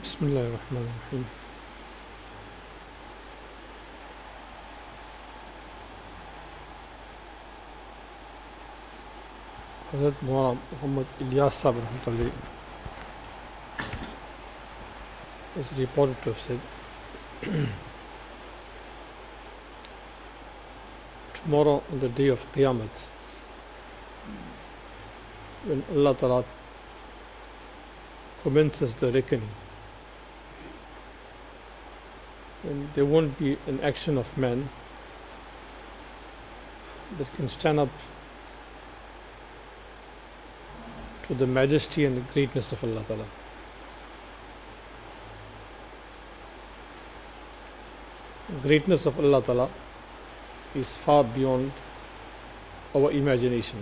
بسم الله الرحمن الرحيم. Hazrat Maulana Muhammad Ilyas Sahib Rahmatullah is reported to have said, tomorrow on the day of Qiyamah, when Allah Ta'ala commences the reckoning, and there won't be an action of man that can stand up to the majesty and the greatness of Allah Ta'ala. The greatness of Allah Ta'ala is far beyond our imagination.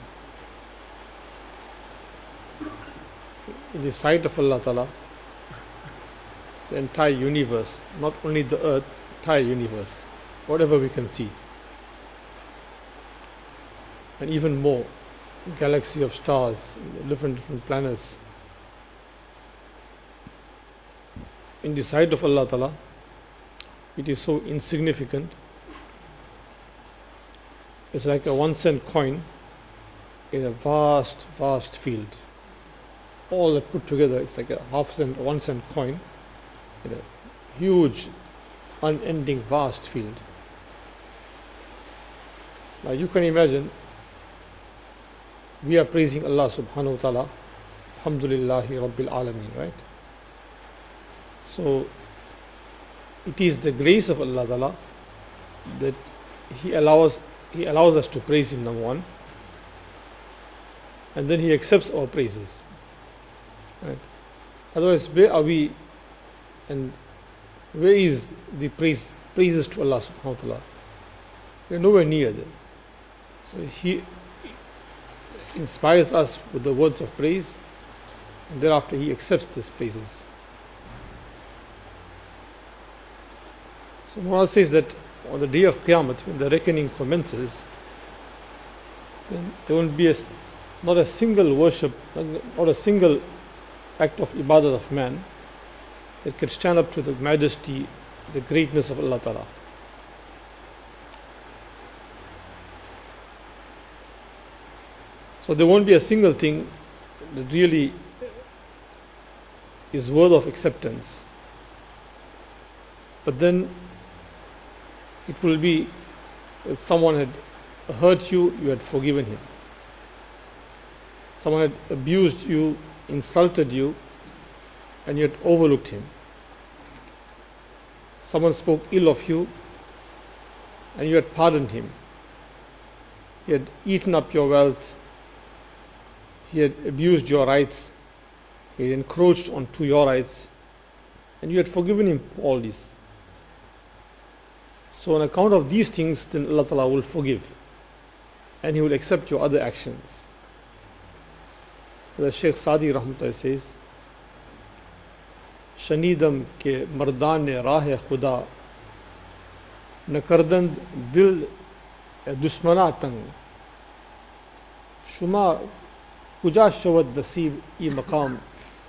In the sight of Allah Ta'ala, the entire universe, not only the earth, entire universe, whatever we can see, and even more, galaxy of stars, different planets. In the sight of Allah Ta'ala, it is so insignificant. It's like a 1-cent coin in a vast, vast field. All that put together, it's like a 1-cent coin in a huge, unending, vast field. Now you can imagine, we are praising Allah subhanahu wa ta'ala, alhamdulillahi rabbil alameen, right? So it is the grace of Allah Ta'ala that He allows us to praise Him, number one, and then He accepts our praises, right? Otherwise, where are we, and where is the praises to Allah subhanahu wa ta'ala? We are nowhere near them. So He inspires us with the words of praise, and thereafter He accepts these praises. So Muhammad says that on the day of Qiyamah, when the reckoning commences, then there won't be not a single worship, not a single act of ibadah of man that can stand up to the majesty, the greatness of Allah Ta'ala. So there won't be a single thing that really is worth of acceptance. But then it will be, if someone had hurt you, you had forgiven him. Someone had abused you, insulted you, and you had overlooked him. Someone spoke ill of you, and you had pardoned him. He had eaten up your wealth. He had abused your rights. He had encroached onto your rights, and you had forgiven him for all this. So on account of these things, then Allah Ta'ala will forgive, and He will accept your other actions. The Shaykh Sadi Rahmatullah says, Shanidam ke mardane rahe khuda nakardand dil dushmana tang shuma kuja shawad nasib I maqam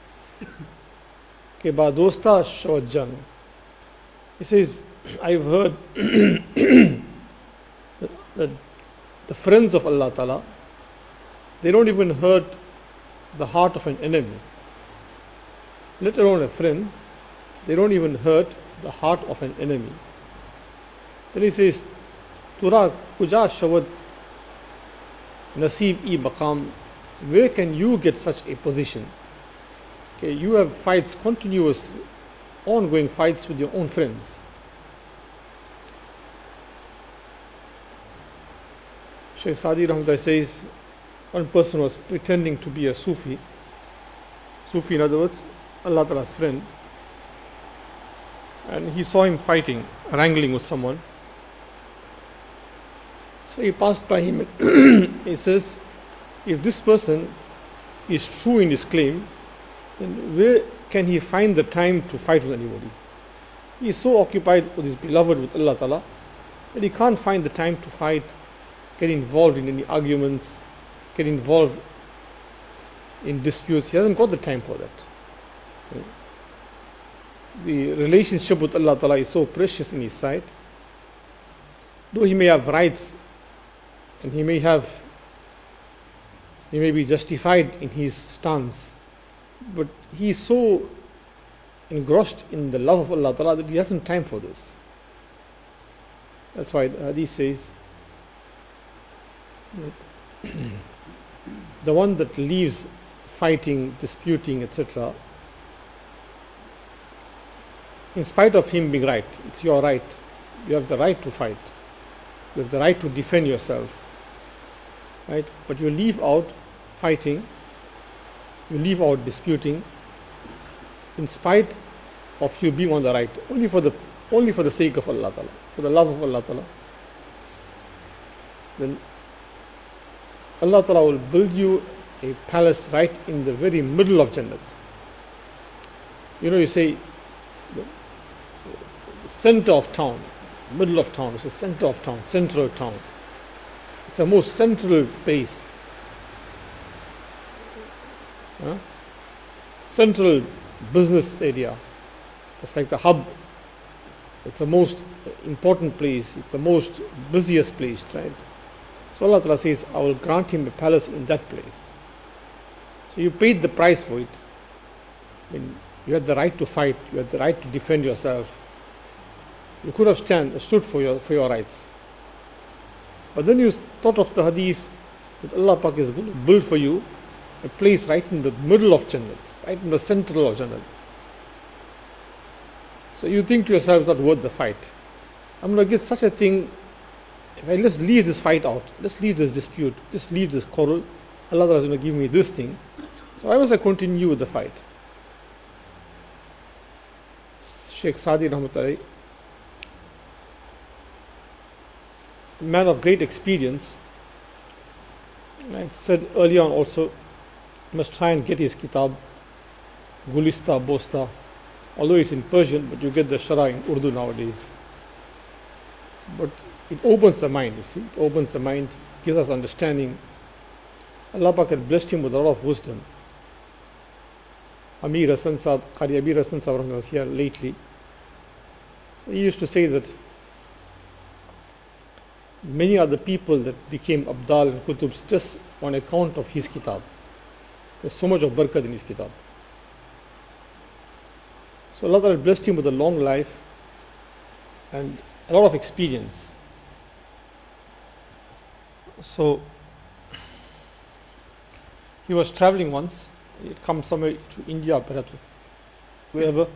ke badosta shawad jang. He says, I've heard that the friends of Allah Ta'ala, they don't even hurt the heart of an enemy, let alone a friend. They don't even hurt the heart of an enemy. Then he says, Tura kuja shawad nasib I maqam. Where can you get such a position? Okay, you have fights, continuous, ongoing fights with your own friends. Shaykh Sadi Rahmatullah says, one person was pretending to be a Sufi. Sufi, in other words, Allah Ta'ala's friend. And he saw him fighting, wrangling with someone. So he passed by him and he says, if this person is true in his claim, then where can he find the time to fight with anybody? He is so occupied with his beloved, with Allah Ta'ala, that he can't find the time to fight, get involved in any arguments, get involved in disputes. He hasn't got the time for that. the relationship with Allah Ta'ala is so precious in His sight. Though he may have rights and he may be justified in his stance, but he is so engrossed in the love of Allah Ta'ala that he hasn't time for this. That's why the hadith says the one that leaves fighting, disputing, etc., in spite of him being right, it's your right, you have the right to fight, you have the right to defend yourself, right? But you leave out fighting, you leave out disputing, in spite of you being on the right, only for the sake of Allah Ta'ala, for the love of Allah Ta'ala. Then Allah Ta'ala will build you a palace right in the very middle of Jannat. You say the center of town, middle of town, it's the center of town, central town. It's the most central place. Central business area. It's like the hub. It's the most important place. It's the most busiest place, right? So Allah Ta'ala says, I will grant him a palace in that place. So you paid the price for it. You had the right to fight. You had the right to defend yourself. You could have stood for your rights. But then you thought of the hadith that Allah Pak is going to build for you a place right in the middle of Jannat, right in the center of Jannat. So you think to yourself, it's not worth the fight. I'm going to get such a thing. If I just leave this fight out, let's leave this dispute, just leave this quarrel, Allah is going to give me this thing. So why must I continue with the fight? Sheikh Sadi Rahmatullahi, a man of great experience, I said earlier on also, must try and get his kitab, Gulista Bosta, although it's in Persian, but you get the Shara in Urdu nowadays. But it opens the mind, you see, it opens the mind, gives us understanding. Allah Pak had blessed him with a lot of wisdom. Amir Hasan Sahib, Qari Amir Hasan Sahib was here lately. So he used to say that many are the people that became Abdal and Kutubs just on account of his kitab. There's so much of barakat in his kitab. So Allah Ta'ala blessed him with a long life and a lot of experience. So he was traveling once. He had come somewhere to India, perhaps, wherever.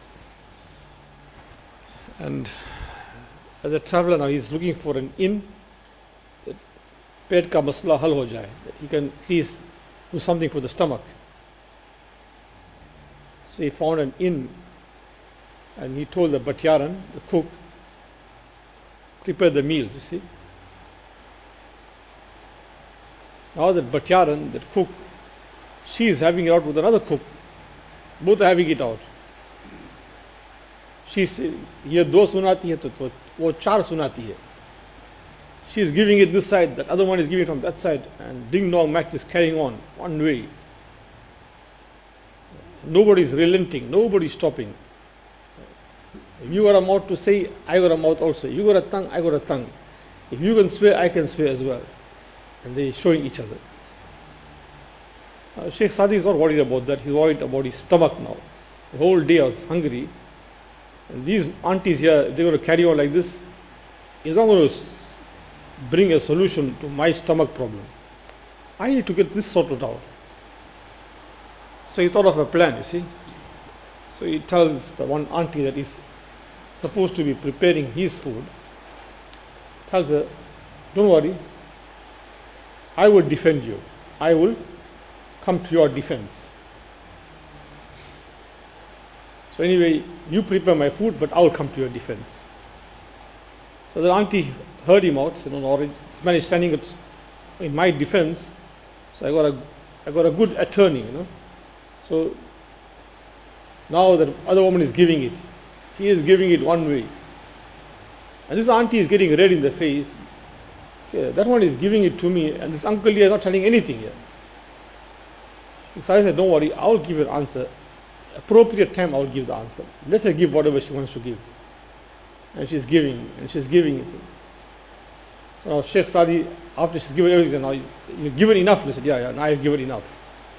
And as a traveler now, he's looking for an inn that pet ka masla hal ho jaye, that he can at least do something for the stomach. So he found an inn and he told the Bhatyaran, the cook, prepare the meals, you see. Now that Bhatyaran, that cook, she is having it out with another cook. Both are having it out. She's ये दो सुनाती है तो वो चार सुनाती है. She is giving it this side, that other one is giving it from that side, and ding dong match is carrying on one way. Nobody is relenting, nobody is stopping. If you got a mouth to say, I got a mouth also. You got a tongue, I got a tongue. If you can swear, I can swear as well. And they are showing each other. Sheikh Sadi is not worried about that. He's worried about his stomach now. The whole day I was hungry. And these aunties here, they're going to carry on like this. It's not going to bring a solution to my stomach problem. I need to get this sorted out. So he thought of a plan, you see. So he tells the one auntie that is supposed to be preparing his food, tells her, don't worry, I will defend you. I will come to your defense. So anyway, you prepare my food, but I will come to your defense. So the auntie heard him out, said, no, this man is standing up in my defense, so I got a good attorney, So now the other woman is giving it. He is giving it one way. And this auntie is getting red in the face. Okay, that one is giving it to me, and this uncle here is not telling anything here. So I said, don't worry, I will give you an answer. appropriate time I will give the answer. Let her give whatever she wants to give. And she's giving, and she's giving. So now Sheikh Sadi, after she's given everything, now you've given enough. He said, yeah, now I've given enough.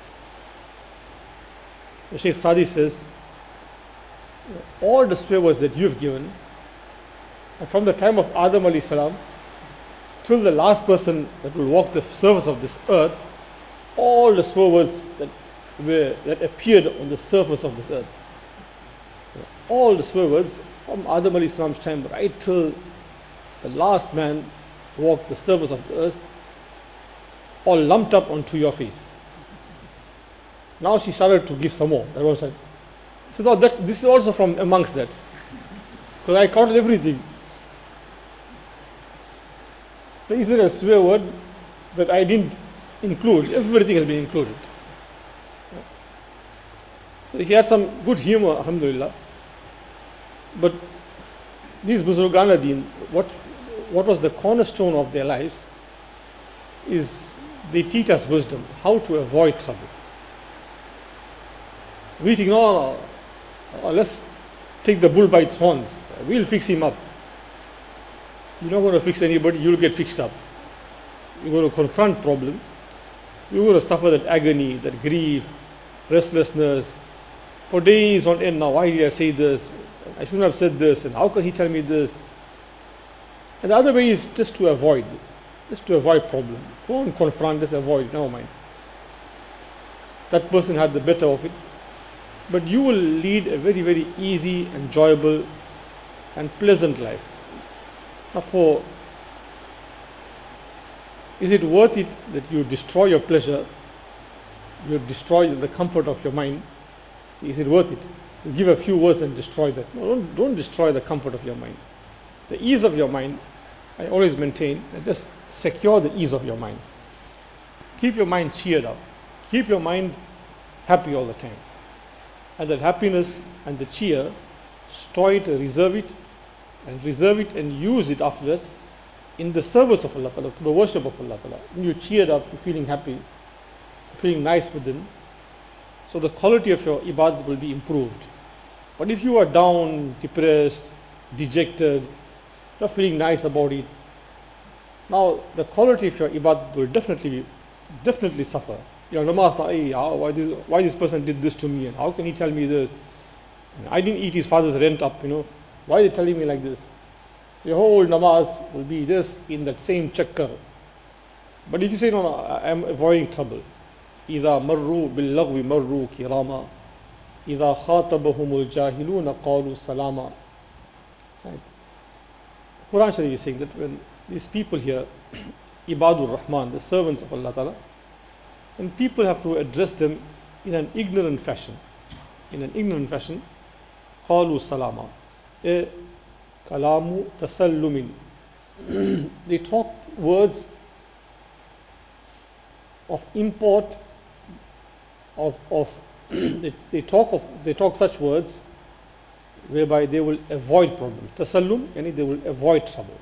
So Sheikh Sadi says, all the swear words that you've given, and from the time of Adam alayhi salam till the last person that will walk the surface of this earth, all the swear words that appeared on the surface of this earth, all the swear words from Adam alayhi salam's time right till the last man walked the surface of the earth, all lumped up onto your face. Now she started to give some more. That was it. So now this is also from amongst that, because I counted everything. There isn't a swear word that I didn't include. Everything has been included. So he had some good humor, alhamdulillah. But these Buzurgan Deen, what was the cornerstone of their lives is they teach us wisdom, how to avoid trouble. We think, no, let's take the bull by its horns. We'll fix him up. You're not going to fix anybody, you'll get fixed up. You're going to confront problem. You're going to suffer that agony, that grief, restlessness, for days on end. Now, why did I say this? I shouldn't have said this, and how can he tell me this? And the other way is just to avoid problem. Don't confront, just avoid, never mind. That person had the better of it. But you will lead a very, very easy, enjoyable and pleasant life. Now is it worth it that you destroy your pleasure, you destroy the comfort of your mind? Is it worth it? You give a few words and destroy that. No, don't destroy the comfort of your mind. The ease of your mind, I always maintain, just secure the ease of your mind. Keep your mind cheered up. Keep your happy all the time. And that happiness and the cheer, store it, reserve it and use it after that in the service of Allah Ta'ala, for the worship of Allah Ta'ala. When you're cheered up, you're feeling happy, feeling nice within, so the quality of your ibadat will be improved. But if you are down, depressed, dejected, not feeling nice about it, now the quality of your ibadat will definitely suffer. Your namaz, why this person did this to me, and how can he tell me this? I didn't eat his father's rent up, why are they telling me like this? So your whole namaz will be just in that same chakkar. But if you say, no, I am avoiding trouble. إِذَا مَرُّوا بِاللَّغْوِ مَرُّوا كِرَامًا إِذَا خَاطَبَهُمُ الْجَاهِلُونَ قَالُوا سَلَامًا. Right? Quran Sharif is saying that when these people here, Ibadur Rahman, the servants of Allah Ta'ala, and people have to address them in an ignorant fashion. قَالُوا سَلَامًا. Kalamu tasallumin. They talk words of import, they talk such words whereby they will avoid problems. Tasallum, yani they will avoid trouble.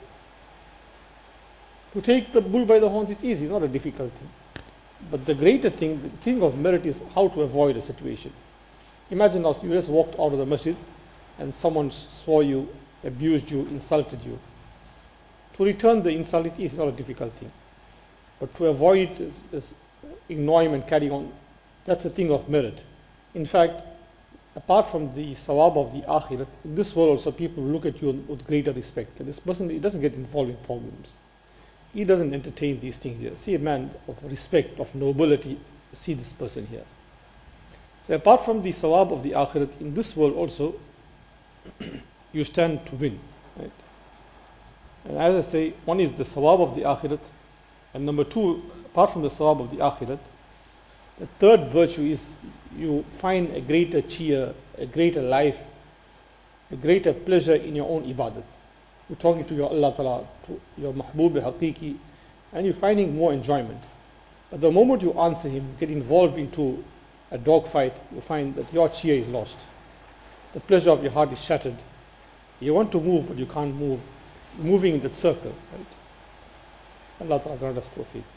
To take the bull by the horns is easy, it's not a difficult thing. But the greater thing, the thing of merit is how to avoid a situation. Imagine now you just walked out of the masjid and someone saw you, abused you, insulted you. To return the insult is not a difficult thing. But to avoid is ignore him and carry on, that's a thing of merit. In fact, apart from the sawab of the akhirat, in this world also people look at you with greater respect. And this person, he doesn't get involved in problems. He doesn't entertain these things here. See a man of respect, of nobility, see this person here. So apart from the sawab of the akhirat, in this world also, you stand to win. Right? And as I say, one is the sawab of the akhirat, and number two, apart from the sawab of the akhirat, the third virtue is you find a greater cheer, a greater life, a greater pleasure in your own ibadat. You're talking to your Allah Ta'ala, to your mahbub haqiqi, and you're finding more enjoyment. But the moment you answer him, get involved into a dogfight, you find that your cheer is lost. The pleasure of your heart is shattered. You want to move, but you can't move. You're moving in that circle. Right? Allah Ta'ala grant us tawfiq.